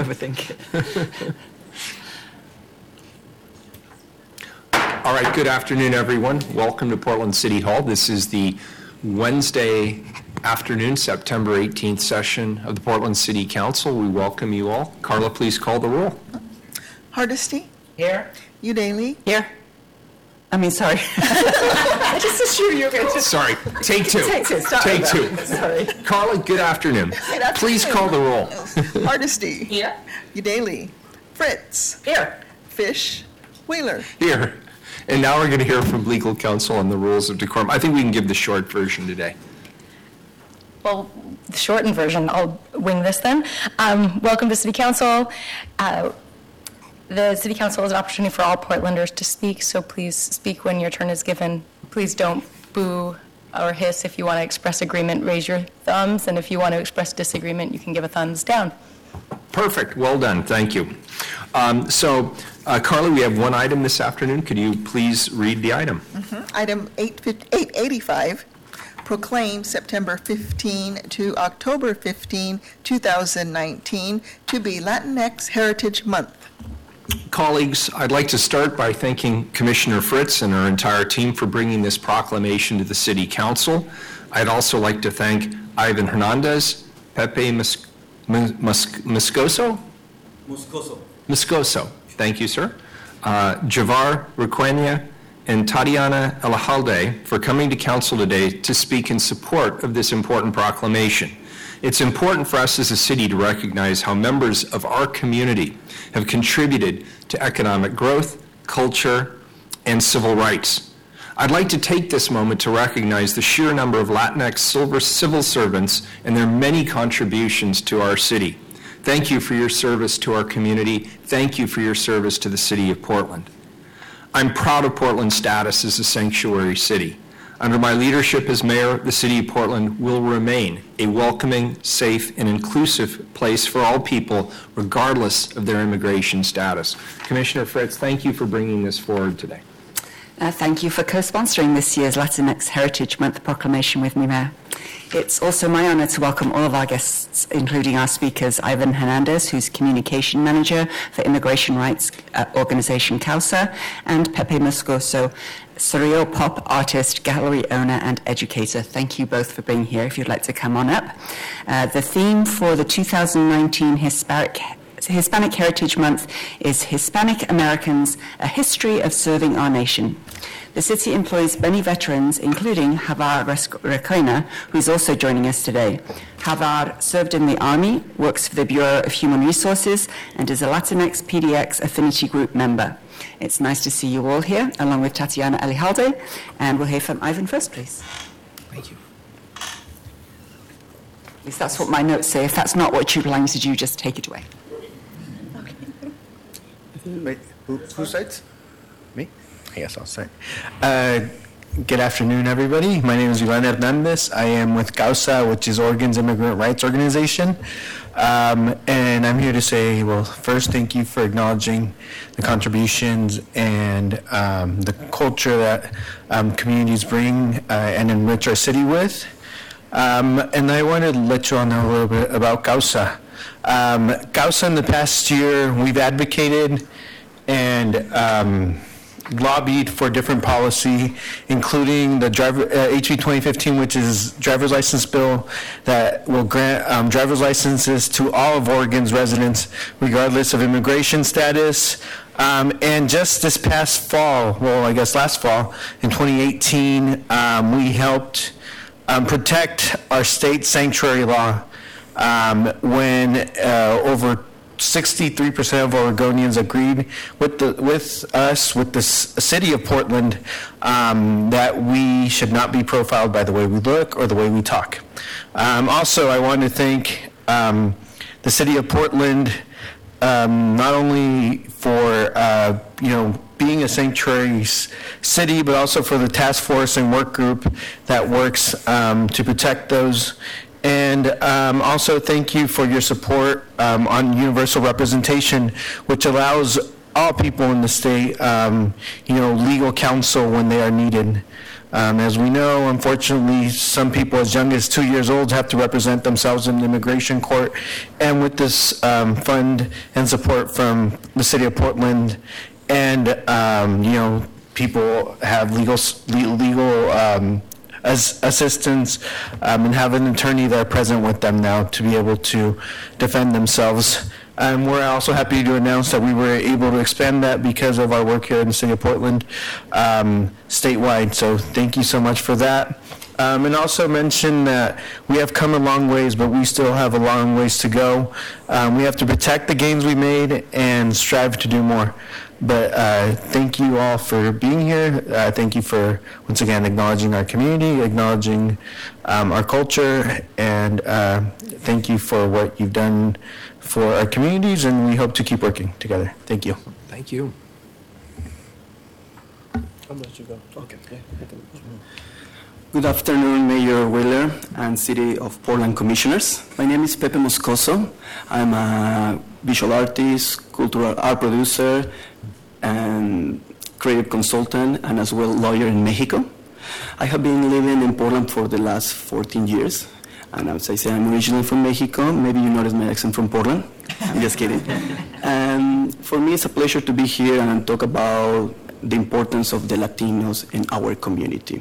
overthink it. All right, good afternoon, everyone. Welcome to Portland City Hall. This is the Wednesday afternoon, September 18th session of the Portland City Council. We welcome you all. Carla, please call the roll. Hardesty? Here. Udaley? Here. I mean, sorry. I just assumed you were going to... Sorry, take two. Take two. Sorry. Carla, good afternoon. Please call the roll. Hardesty? Here. Udaley? Fritz? Here. Fish? Wheeler? Here. And now we're going to hear from legal counsel on the rules of decorum. I think we can give the short version today. Well, the shortened version, I'll wing this then. Welcome to City Council. The City Council is an opportunity for all Portlanders to speak, so please speak when your turn is given. Please don't boo or hiss. If you want to express agreement, raise your thumbs, and if you want to express disagreement, you can give a thumbs down. Perfect. Well done. Thank you. Carla, we have one item this afternoon. Could you please read the item? Item 885, proclaim September 15 to October 15, 2019 to be Latinx Heritage Month. Colleagues, I'd like to start by thanking Commissioner Fritz and our entire team for bringing this proclamation to the City Council. I'd also like to thank Ivan Hernandez, Pepe Moscoso? Moscoso. Thank you, sir. Javar Requena and Tatiana Elijalde for coming to Council today to speak in support of this important proclamation. It's important for us as a city to recognize how members of our community have contributed to economic growth, culture, and civil rights. I'd like to take this moment to recognize the sheer number of Latinx civil servants and their many contributions to our city. Thank you for your service to our community. Thank you for your service to the city of Portland. I'm proud of Portland's status as a sanctuary city. Under my leadership as mayor, the city of Portland will remain a welcoming, safe, and inclusive place for all people, regardless of their immigration status. Commissioner Fritz, thank you for bringing this forward today. Thank you for co-sponsoring this year's Latinx Heritage Month proclamation with me, Mayor. It's also my honor to welcome all of our guests, including our speakers, Ivan Hernandez, who's Communication Manager for Immigration Rights Organization CAUSA, and Pepe Moscoso, surreal pop artist, gallery owner, and educator. Thank you both for being here. If you'd like to come on up. The theme for the 2019 Hispanic Heritage Month is Hispanic Americans, a History of Serving Our Nation. The city employs many veterans, including Javar Requena, who is also joining us today. Javar served in the Army, works for the Bureau of Human Resources, and is a Latinx PDX Affinity Group member. It's nice to see you all here, along with Tatiana Elijalde, and we'll hear from Ivan first, please. Thank you. At least that's what my notes say. If that's not what you're planning to do, just take it away. Wait, who cites? Me? I guess I'll say. Good afternoon, everybody. My name is Ivan Hernandez. I am with CAUSA, which is Oregon's Immigrant Rights Organization. And I'm here to say, well, first, thank you for acknowledging the contributions and the culture that communities bring and enrich our city with. And I wanted to let you all know a little bit about CAUSA. CAUSA in the past year, we've advocated and lobbied for different policy, including the HB 2015, which is driver's license bill that will grant driver's licenses to all of Oregon's residents, regardless of immigration status. And just this past fall, well, I guess last fall, in 2018, we helped protect our state sanctuary law when over 63% of Oregonians agreed with the city of Portland that we should not be profiled by the way we look or the way we talk. Also, I want to thank the city of Portland not only for being a sanctuary city, but also for the task force and work group that works to protect those. And also thank you for your support on universal representation, which allows all people in the state, legal counsel when they are needed. As we know, unfortunately, some people as young as 2 years old have to represent themselves in the immigration court. And with this fund and support from the city of Portland, and people have legal assistance and have an attorney there present with them now to be able to defend themselves. We're also happy to announce that we were able to expand that because of our work here in the city of Portland statewide. So thank you so much for that. And also mention that we have come a long ways, but we still have a long ways to go. We have to protect the gains we made and strive to do more. But thank you all for being here. Thank you for, once again, acknowledging our community, acknowledging our culture, and thank you for what you've done for our communities, and we hope to keep working together. Thank you. Thank you. I'll let you go. Okay. Good afternoon, Mayor Wheeler and City of Portland Commissioners. My name is Pepe Moscoso. I'm a visual artist, cultural art producer, and creative consultant, and as well lawyer in Mexico. I have been living in Portland for the last 14 years. And as I say, I'm originally from Mexico. Maybe you noticed my accent from Portland. I'm just kidding. And for me, it's a pleasure to be here and talk about the importance of the Latinos in our community.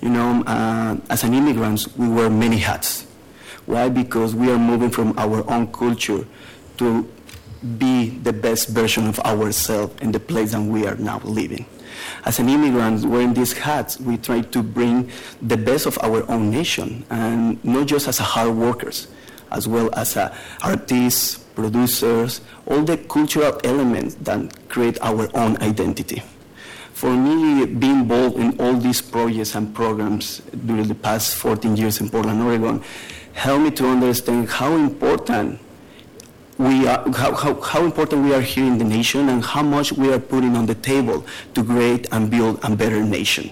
As an immigrant, we wear many hats. Why? Because we are moving from our own culture to be the best version of ourselves in the place that we are now living. As an immigrant, wearing these hats, we try to bring the best of our own nation, and not just as hard workers, as well as artists, producers, all the cultural elements that create our own identity. For me, being involved in all these projects and programs during the past 14 years in Portland, Oregon, helped me to understand how important we are, how important we are here in the nation, and how much we are putting on the table to create and build a better nation.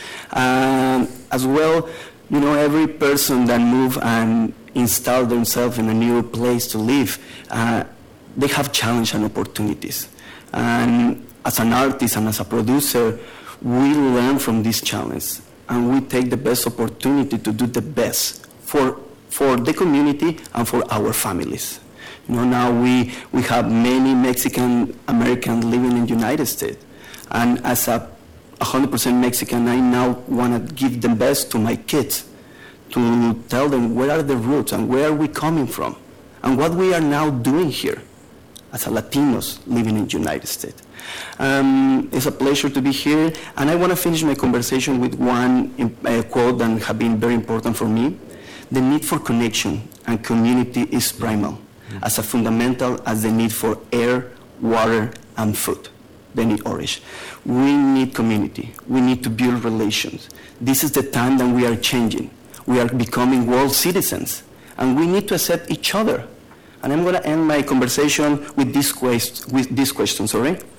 As well, every person that move and install themselves in a new place to live, they have challenges and opportunities. And as an artist and as a producer, we learn from these challenges, and we take the best opportunity to do the best for the community and for our families. Now we have many Mexican Americans living in the United States. And as a 100% Mexican, I now want to give the best to my kids, to tell them where are the roots and where are we coming from, and what we are now doing here as a Latinos living in the United States. It's a pleasure to be here, and I want to finish my conversation with one quote that has been very important for me. The need for connection and community is primal, as fundamental as the need for air, water, and food. Benny Orish. We need community. We need to build relations. This is the time that we are changing. We are becoming world citizens, and we need to accept each other. And I'm going to end my conversation with this question,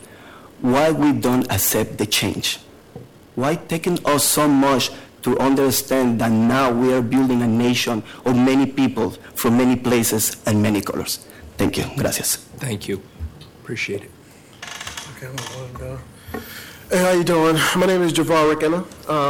Why we don't accept the change? Why taking us so much to understand that now we are building a nation of many people from many places and many colors? Thank you. Gracias. Thank you. Appreciate it. Okay, I'm going to go. Hey, how you doing? My name is Javar Rickena.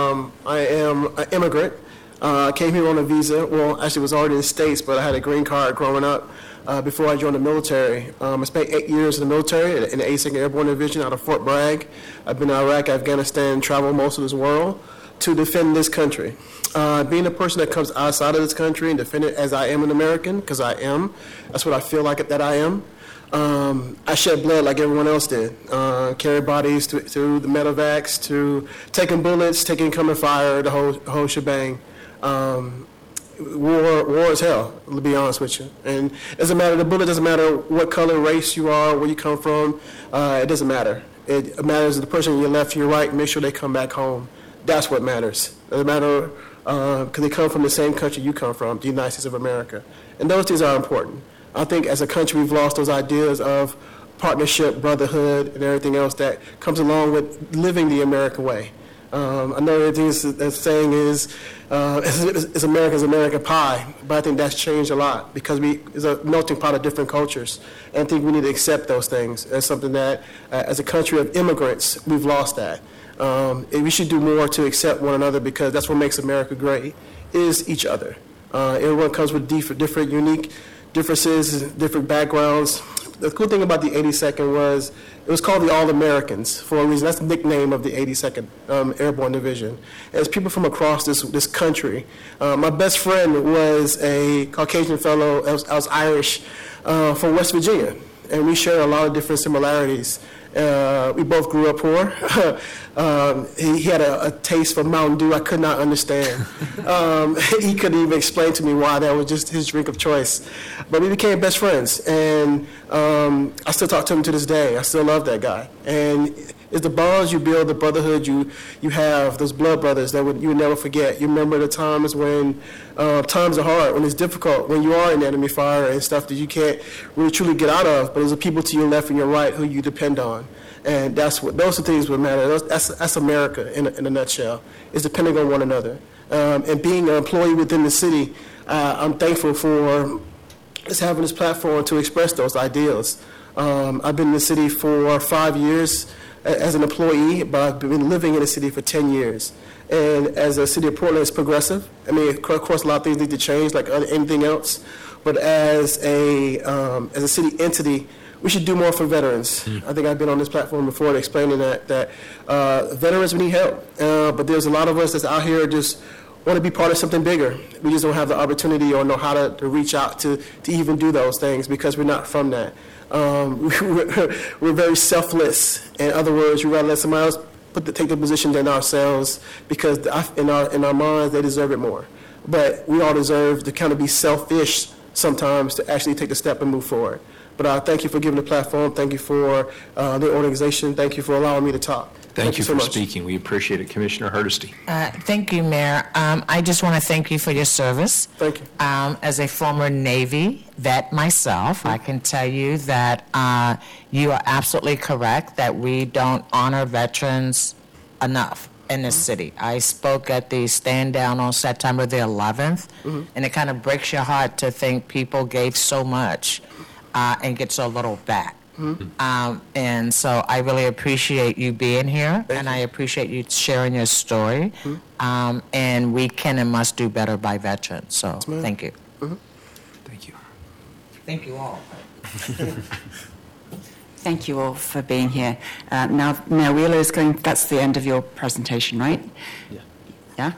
I am an immigrant. I came here on a visa. Well, actually was already in the States, but I had a green card growing up before I joined the military. I spent 8 years in the military in the 82nd Airborne Division out of Fort Bragg. I've been to Iraq, Afghanistan, traveled most of this world to defend this country. Being a person that comes outside of this country and defend it as I am an American, because I am, that's what I feel like that I am. I shed blood like everyone else did. Carried bodies through the medevacs, to taking bullets, taking coming fire, the whole shebang. War is hell, to be honest with you. And it doesn't matter, the bullet doesn't matter what color, race you are, where you come from. It doesn't matter. It matters the person on your left, your right, make sure they come back home. That's what matters. It doesn't matter because they come from the same country you come from, the United States of America. And those things are important. I think as a country we've lost those ideas of partnership, brotherhood, and everything else that comes along with living the American way. I know the saying is it's America's American pie, but I think that's changed a lot because it's a melting pot of different cultures. And I think we need to accept those things as something that, as a country of immigrants, we've lost that. We should do more to accept one another because that's what makes America great, is each other. Everyone comes with different unique differences, different backgrounds. The cool thing about the 82nd was it was called the All-Americans for a reason. That's the nickname of the 82nd Airborne Division. As people from across this country, my best friend was a Caucasian fellow, I was Irish, from West Virginia, and we share a lot of different similarities. We both grew up poor. He had a taste for Mountain Dew I could not understand. He couldn't even explain to me why that was just his drink of choice. But we became best friends, and I still talk to him to this day. I still love that guy. And it's the bonds you build, the brotherhood you have, those blood brothers that you would never forget. You remember the times when times are hard, when it's difficult, when you are in enemy fire and stuff that you can't really truly get out of, but there's the people to your left and your right who you depend on. And those are things that matter. That's America in a nutshell, is depending on one another. And being an employee within the city, I'm thankful for just having this platform to express those ideals. I've been in the city for 5 years as an employee, but I've been living in the city for 10 years. And as a city of Portland, it's progressive. I mean, of course, a lot of things need to change, like anything else. But as a city entity, we should do more for veterans. I think I've been on this platform before explaining that veterans, we need help. But there's a lot of us that's out here just want to be part of something bigger. We just don't have the opportunity or know how to reach out to even do those things because we're not from that. We're very selfless. In other words, we'd rather let somebody else take the position than ourselves because in our minds, they deserve it more. But we all deserve to kind of be selfish sometimes to actually take the step and move forward. But thank you for giving the platform. Thank you for the organization. Thank you for allowing me to talk. Thank you so for much. speaking. We appreciate it. Commissioner Hardesty. Thank you, Mayor. I just want to thank you for your service. Thank you. As a former Navy vet myself, I can tell you that you are absolutely correct that we don't honor veterans enough in this city. I spoke at the stand down on September the 11th, and it kind of breaks your heart to think people gave so much and get so little back. And so I really appreciate you being here, and I appreciate you sharing your story. And we can and must do better by veterans. So thank you. Thank you. Thank you all. Thank you all for being here. Now, Mayor Wheeler is that's the end of your presentation, right? Yeah?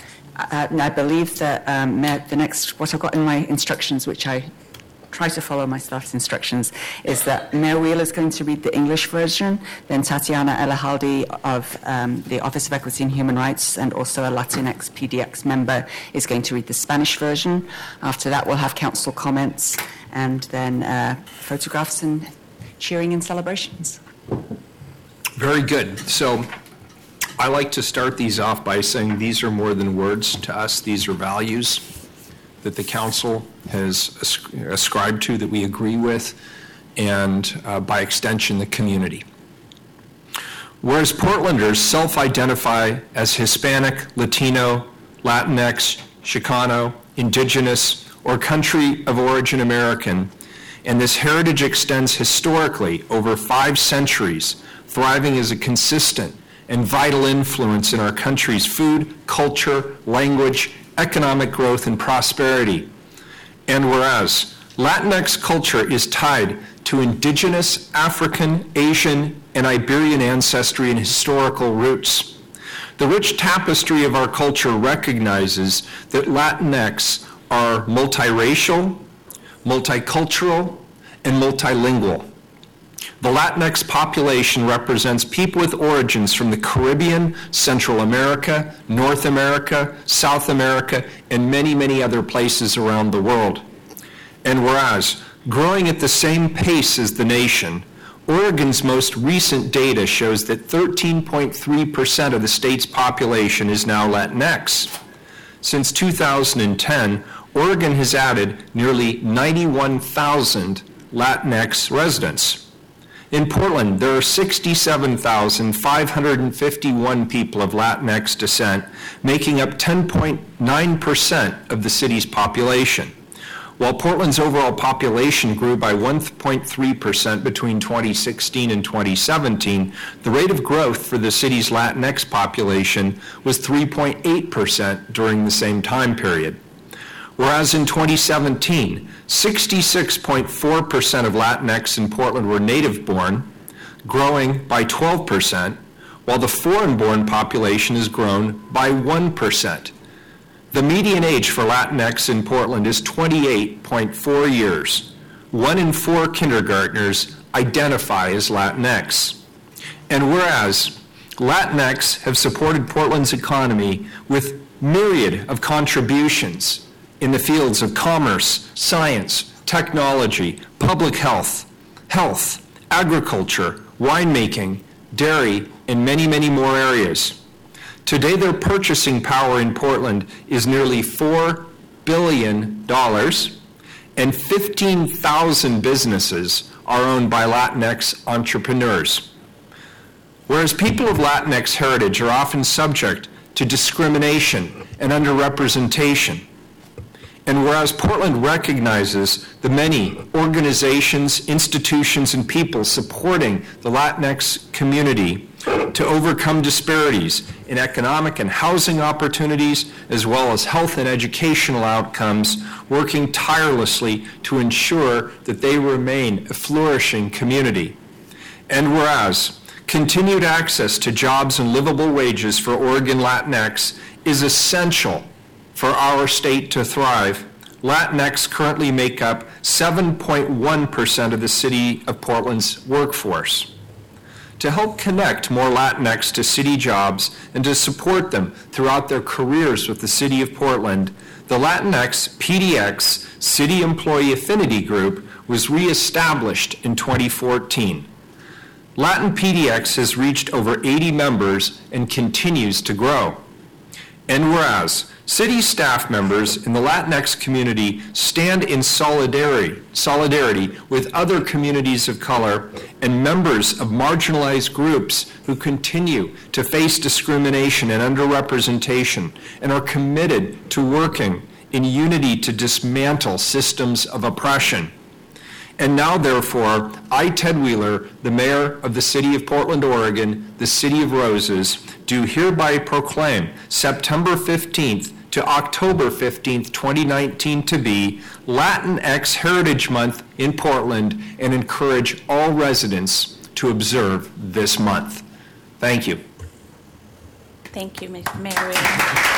I believe that the next, what I've got in my instructions, which I try to follow my staff's instructions, is that Mayor Wheeler is going to read the English version, then Tatiana Elahaldi of the Office of Equity and Human Rights and also a Latinx PDX member is going to read the Spanish version. After that, we'll have council comments and then photographs and cheering and celebrations. Very good. So I like to start these off by saying these are more than words to us. These are values that the council has ascribed to, that we agree with, and by extension, the community. Whereas Portlanders self-identify as Hispanic, Latino, Latinx, Chicano, Indigenous, or country of origin American, and this heritage extends historically over 5 centuries, thriving as a consistent and vital influence in our country's food, culture, language, economic growth, and prosperity. And whereas Latinx culture is tied to indigenous African, Asian, and Iberian ancestry and historical roots, the rich tapestry of our culture recognizes that Latinx are multiracial, multicultural, and multilingual. The Latinx population represents people with origins from the Caribbean, Central America, North America, South America, and many, many other places around the world. And whereas growing at the same pace as the nation, Oregon's most recent data shows that 13.3% of the state's population is now Latinx. Since 2010, Oregon has added nearly 91,000 Latinx residents. In Portland, there are 67,551 people of Latinx descent, making up 10.9% of the city's population. While Portland's overall population grew by 1.3% between 2016 and 2017, the rate of growth for the city's Latinx population was 3.8% during the same time period. Whereas in 2017, 66.4% of Latinx in Portland were native-born, growing by 12%, while the foreign-born population has grown by 1%. The median age for Latinx in Portland is 28.4 years. 1 in 4 kindergartners identify as Latinx. And whereas Latinx have supported Portland's economy with myriad of contributions in the fields of commerce, science, technology, public health, agriculture, winemaking, dairy, and many, many more areas. Today, their purchasing power in Portland is nearly $4 billion, and 15,000 businesses are owned by Latinx entrepreneurs. Whereas people of Latinx heritage are often subject to discrimination and underrepresentation, and whereas Portland recognizes the many organizations, institutions, and people supporting the Latinx community to overcome disparities in economic and housing opportunities, as well as health and educational outcomes, working tirelessly to ensure that they remain a flourishing community. And whereas continued access to jobs and livable wages for Oregon Latinx is essential for our state to thrive, Latinx currently make up 7.1% of the city of Portland's workforce. To help connect more Latinx to city jobs and to support them throughout their careers with the city of Portland, the Latinx PDX City Employee Affinity Group was reestablished in 2014. Latin PDX has reached over 80 members and continues to grow. And whereas city staff members in the Latinx community stand in solidarity with other communities of color and members of marginalized groups who continue to face discrimination and underrepresentation and are committed to working in unity to dismantle systems of oppression. And now, therefore, I, Ted Wheeler, the mayor of the city of Portland, Oregon, the City of Roses, do hereby proclaim September 15th to October 15th, 2019 to be Latinx Heritage Month in Portland and encourage all residents to observe this month. Thank you. Thank you, Mayor Wheeler.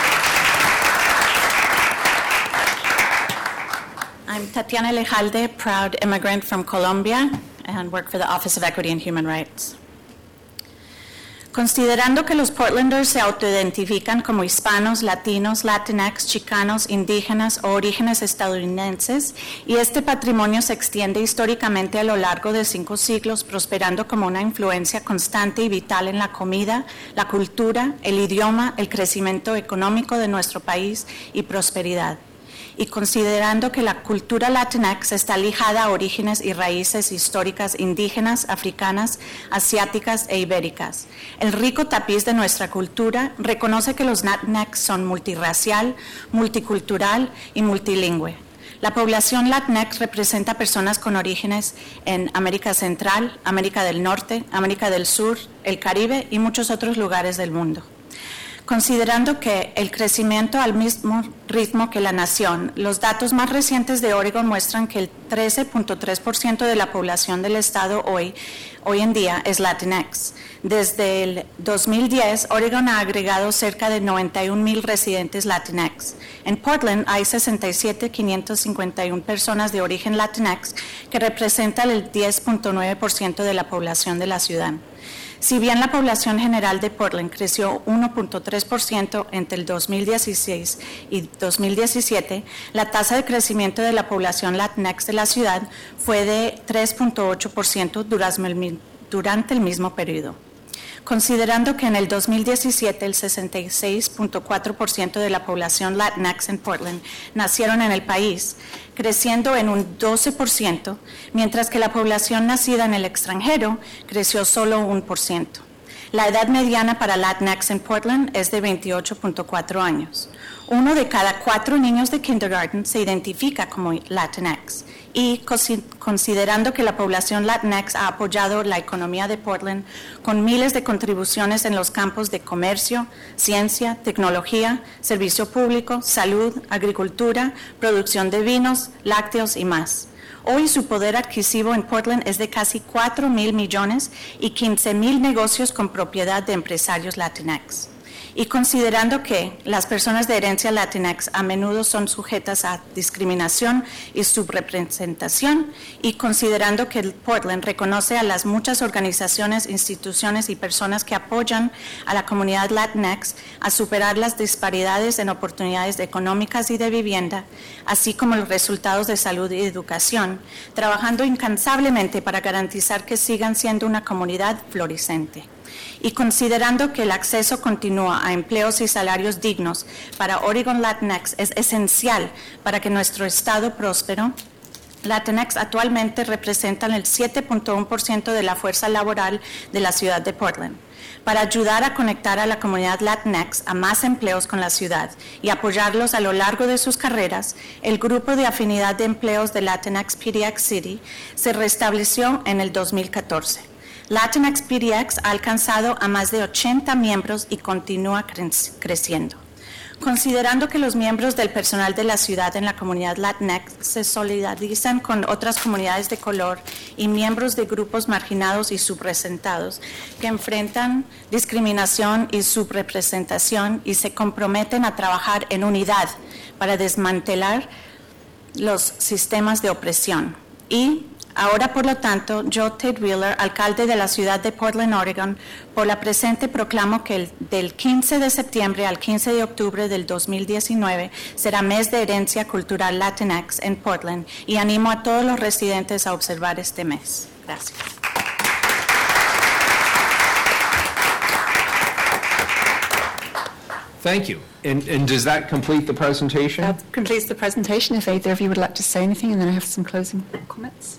I'm Tatiana Lejalde, proud immigrant from Colombia, and work for the Office of Equity and Human Rights. Considerando que los Portlanders se autoidentifican como hispanos, latinos, latinx, chicanos, indígenas o orígenes estadounidenses, y este patrimonio se extiende históricamente a lo largo de 5 siglos, prosperando como una influencia constante y vital en la comida, la cultura, el idioma, el crecimiento económico de nuestro país y prosperidad. Y considerando que la cultura Latinx está ligada a orígenes y raíces históricas indígenas, africanas, asiáticas e ibéricas. El rico tapiz de nuestra cultura reconoce que los Latinx son multirracial, multicultural y multilingüe. La población Latinx representa personas con orígenes en América Central, América del Norte, América del Sur, el Caribe y muchos otros lugares del mundo. Considerando que el crecimiento al mismo ritmo que la nación, los datos más recientes de Oregon muestran que el 13.3% de la población del estado hoy en día es Latinx. Desde el 2010, Oregon ha agregado cerca de 91,000 residentes Latinx. En Portland hay 67,551 personas de origen Latinx, que representan el 10.9% de la población de la ciudad. Si bien la población general de Portland creció 1.3% entre el 2016 y 2017, la tasa de crecimiento de la población Latinx de la ciudad fue de 3.8% durante el mismo periodo. Considerando que en el 2017 el 66.4% de la población Latinx en Portland nacieron en el país, creciendo en un 12%, mientras que la población nacida en el extranjero creció solo 1%. La edad mediana para Latinx en Portland es de 28.4 años. 1 de cada 4 niños de kindergarten se identifica como Latinx. Y considerando que la población Latinx ha apoyado la economía de Portland con miles de contribuciones en los campos de comercio, ciencia, tecnología, servicio público, salud, agricultura, producción de vinos, lácteos y más. Hoy su poder adquisitivo en Portland es de casi 4,000 millones y 15,000 negocios con propiedad de empresarios Latinx. Y considerando que las personas de herencia Latinx a menudo son sujetas a discriminación y subrepresentación, y considerando que Portland reconoce a las muchas organizaciones, instituciones y personas que apoyan a la comunidad Latinx a superar las disparidades en oportunidades económicas y de vivienda, así como los resultados de salud y educación, trabajando incansablemente para garantizar que sigan siendo una comunidad florecente. Y considerando que el acceso continuo a empleos y salarios dignos para Oregon Latinx es esencial para que nuestro estado próspero, Latinx actualmente representan el 7.1% de la fuerza laboral de la ciudad de Portland. Para ayudar a conectar a la comunidad Latinx a más empleos con la ciudad y apoyarlos a lo largo de sus carreras, el Grupo de Afinidad de Empleos de Latinx PDX City se restableció en el 2014. Latinx PDX ha alcanzado a más de 80 miembros y continúa creciendo. Considerando que los miembros del personal de la ciudad en la comunidad Latinx se solidarizan con otras comunidades de color y miembros de grupos marginados y subrepresentados que enfrentan discriminación y subrepresentación y se comprometen a trabajar en unidad para desmantelar los sistemas de opresión. Y ahora, por lo tanto, yo, Ted Wheeler, alcalde de la ciudad de Portland, Oregon, por la presente proclamo que del 15 de septiembre al 15 de octubre del 2019 será mes de herencia cultural Latinx en Portland y animo a todos los residentes a observar este mes. Gracias. Thank you. And does that complete the presentation? That completes the presentation. If either of you would like to say anything, and then I have some closing comments.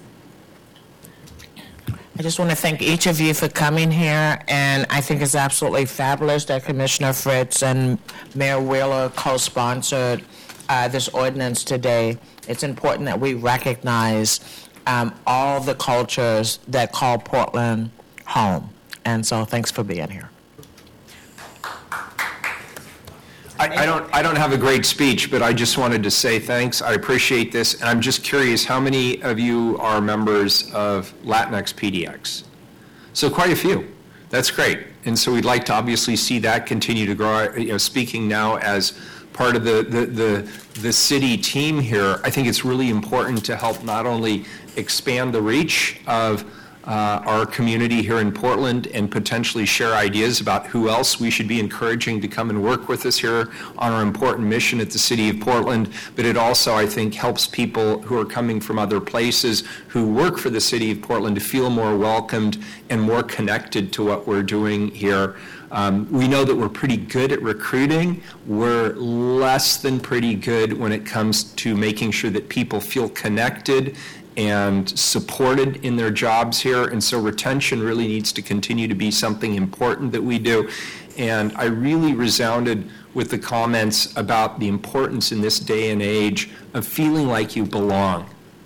I just want to thank each of you for coming here, and I think it's absolutely fabulous that Commissioner Fritz and Mayor Wheeler co-sponsored this ordinance today. It's important that we recognize all the cultures that call Portland home, and so thanks for being here. I don't have a great speech, but I just wanted to say thanks. I appreciate this. And I'm just curious, how many of you are members of Latinx PDX? So quite a few. That's great. And so we'd like to obviously see that continue to grow. You know, speaking now as part of the city team here, I think it's really important to help not only expand the reach of our community here in Portland and potentially share ideas about who else we should be encouraging to come and work with us here on our important mission at the City of Portland, but it also, I think, helps people who are coming from other places who work for the City of Portland to feel more welcomed and more connected to what we're doing here. We know that we're pretty good at recruiting. We're less than pretty good when it comes to making sure that people feel connected and supported in their jobs here, and so retention really needs to continue to be something important that we do. And I really resounded with the comments about the importance in this day and age of feeling like you belong.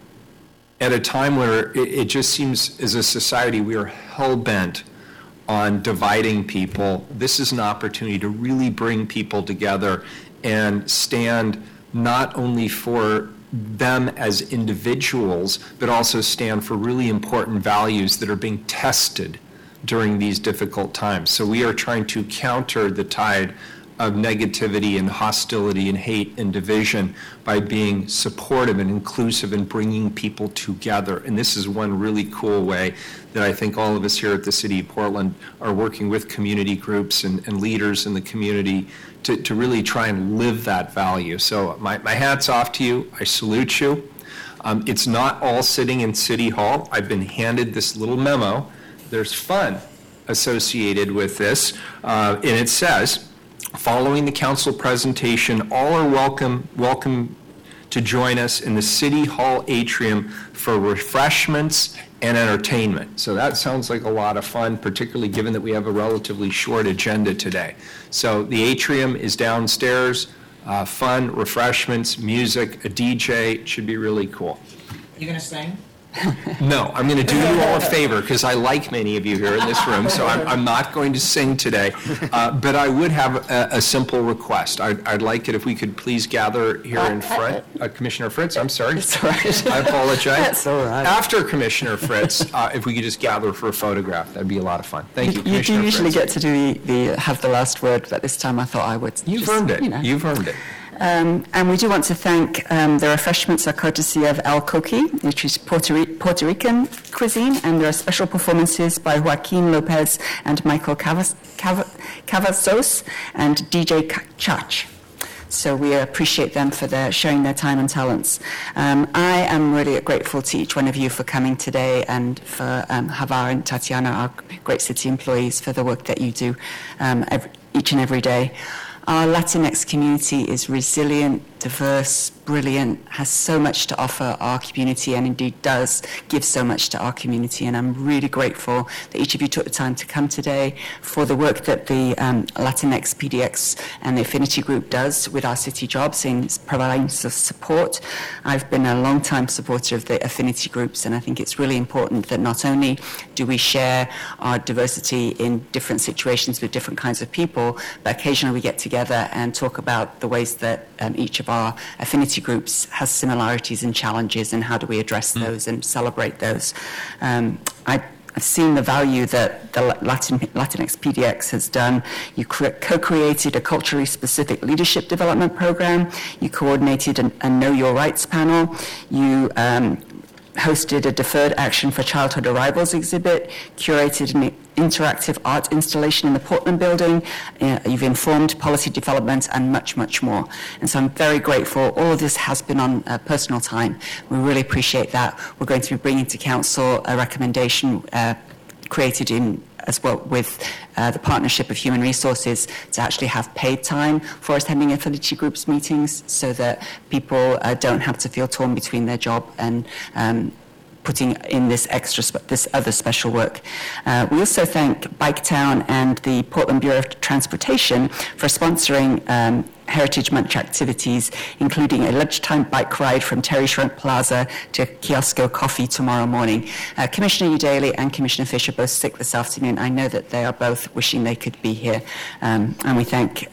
At a time where it just seems as a society we are hell-bent on dividing people, this is an opportunity to really bring people together and stand not only for them as individuals, but also stand for really important values that are being tested during these difficult times. So we are trying to counter the tide of negativity and hostility and hate and division by being supportive and inclusive and bringing people together. And this is one really cool way that I think all of us here at the City of Portland are working with community groups and leaders in the community to really try and live that value. So my hat's off to you. I salute you. It's not all sitting in City Hall. I've been handed this little memo. There's fun associated with this, and it says, following the council presentation, all are welcome to join us in the City Hall atrium for refreshments and entertainment. So that sounds like a lot of fun, particularly given that we have a relatively short agenda today. So the atrium is downstairs, fun, refreshments, music, a DJ. It should be really cool. You gonna sing? No, I'm going to do you all a favor because I like many of you here in this room, so I'm not going to sing today. But I would have a simple request. I'd like it if we could please gather here in front. Commissioner Fritz, I'm sorry. That's all right. I apologize. That's all right. After Commissioner Fritz, if we could just gather for a photograph, that'd be a lot of fun. Thank you, You do Commissioner usually Fritz. get to do have the last word, but this time I thought I would. You've just, earned it. you know. You've earned it. And we do want to thank the refreshments are courtesy of El Coqui, which is Puerto Rican cuisine, and there are special performances by Joaquin Lopez and Michael Cavazos and DJ Chach. So we appreciate them for sharing their time and talents. I am really grateful to each one of you for coming today, and for Javar and Tatiana, our Great City employees, for the work that you do each and every day. Our Latinx community is resilient, diverse, brilliant, has so much to offer our community, and indeed does give so much to our community. And I'm really grateful that each of you took the time to come today, for the work that the Latinx PDX and the Affinity Group does with our city jobs in providing support. I've been a long-time supporter of the Affinity Groups, and I think it's really important that not only do we share our diversity in different situations with different kinds of people, but occasionally we get together and talk about the ways that each of our affinity groups has similarities and challenges, and how do we address those and celebrate those. I've seen the value that the Latinx PDX has done. You co-created a culturally specific leadership development program. You coordinated a Know Your Rights panel. You hosted a Deferred Action for Childhood Arrivals exhibit, curated an interactive art installation in the Portland building. You've informed policy development, and much, much more. And so I'm very grateful. All of this has been on personal time. We really appreciate that. We're going to be bringing to Council a recommendation created in as well with the Partnership of Human Resources to actually have paid time for attending Affinity Groups meetings, so that people don't have to feel torn between their job and putting in this this other special work. We also thank Biketown and the Portland Bureau of Transportation for sponsoring Heritage Month activities, including a lunchtime bike ride from Terry Shrunk Plaza to Kiosco Coffee tomorrow morning. Commissioner Udaley and Commissioner Fisher both sick this afternoon. I know that they are both wishing they could be here, and we thank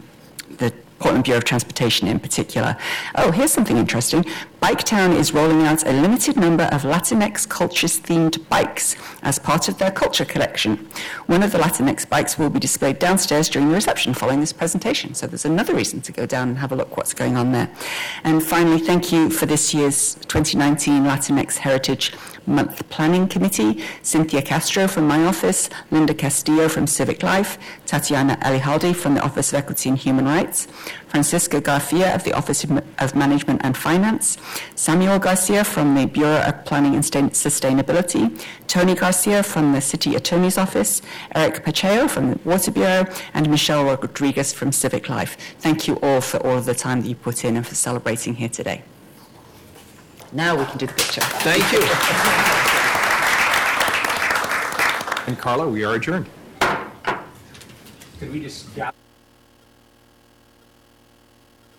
the Portland Bureau of Transportation in particular. Oh, here's something interesting. Biketown is rolling out a limited number of Latinx cultures-themed bikes as part of their culture collection. One of the Latinx bikes will be displayed downstairs during the reception following this presentation. So there's another reason to go down and have a look what's going on there. And finally, thank you for this year's 2019 Latinx Heritage Month Planning Committee, Cynthia Castro from my office, Linda Castillo from Civic Life, Tatiana Elihaldi from the Office of Equity and Human Rights, Francisco Garcia of the Office of Management and Finance, Samuel Garcia from the Bureau of Planning and Sustainability, Tony Garcia from the City Attorney's Office, Eric Pacheco from the Water Bureau, and Michelle Rodriguez from Civic Life. Thank you all for all of the time that you put in and for celebrating here today. Now we can do the picture. Thank you. And Carla, we are adjourned. Could we just